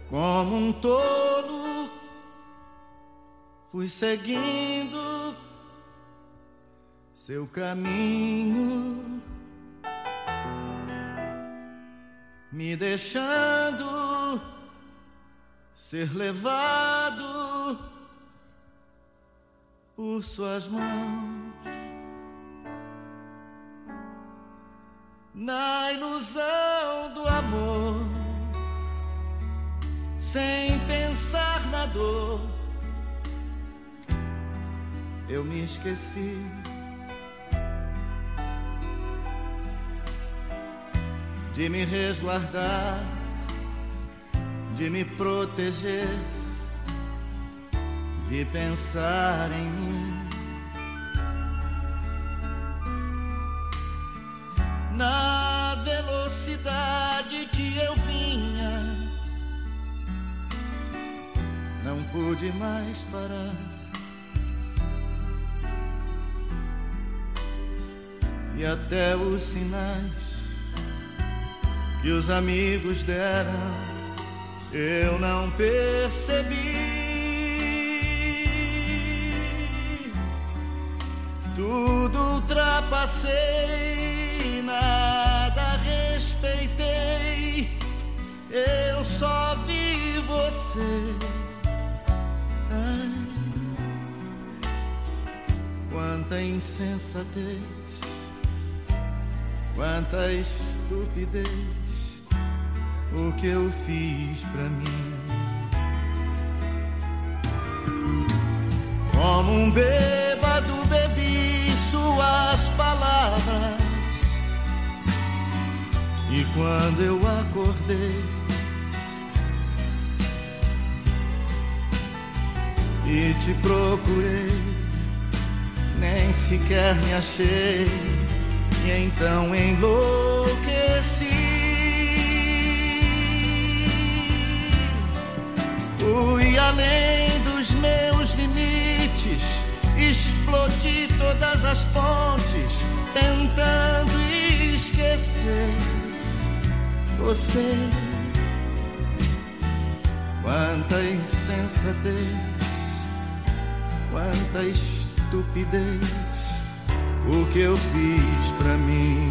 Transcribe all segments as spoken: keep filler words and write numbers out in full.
Como um tolo, fui seguindo seu caminho, me deixando ser levado por suas mãos, na ilusão do amor, sem pensar na dor. Eu me esqueci de me resguardar, de me proteger, de pensar em mim. Na velocidade que eu vinha, não pude mais parar. E até os sinais que os amigos deram, eu não percebi. Tudo ultrapassei, nada respeitei. Eu só vi você. Ai, quanta insensatez, quanta estupidez, o que eu fiz pra mim. Como um bêbado bebi suas palavras, e quando eu acordei e te procurei, nem sequer me achei. E então enlouqueci. Fui além dos meus limites, explodi todas as pontes, tentando esquecer você. Quanta insensatez, quanta estupidez, o que eu fiz pra mim.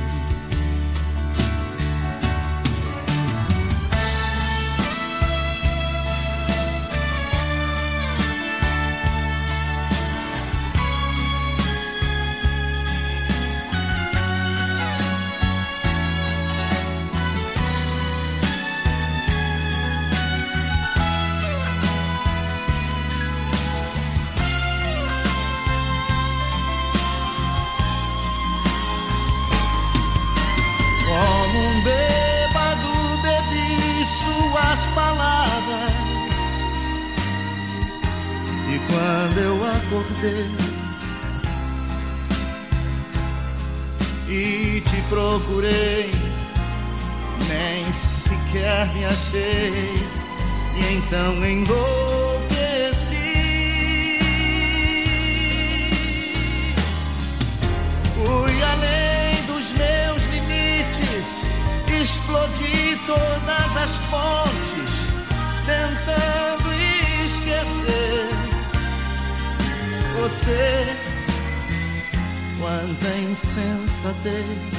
Palavras, e quando eu acordei e te procurei, nem sequer me achei. E então enlouqueci. Fui além dos meus limites, explodi todas as pontes, tentando esquecer você. Quanta insensatez,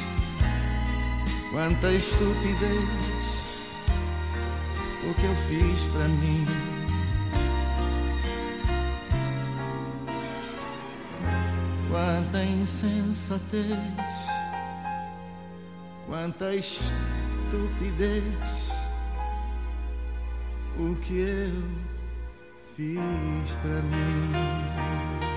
quanta estupidez, o que eu fiz pra mim. Quanta insensatez, quanta estupidez, o que eu fiz pra mim.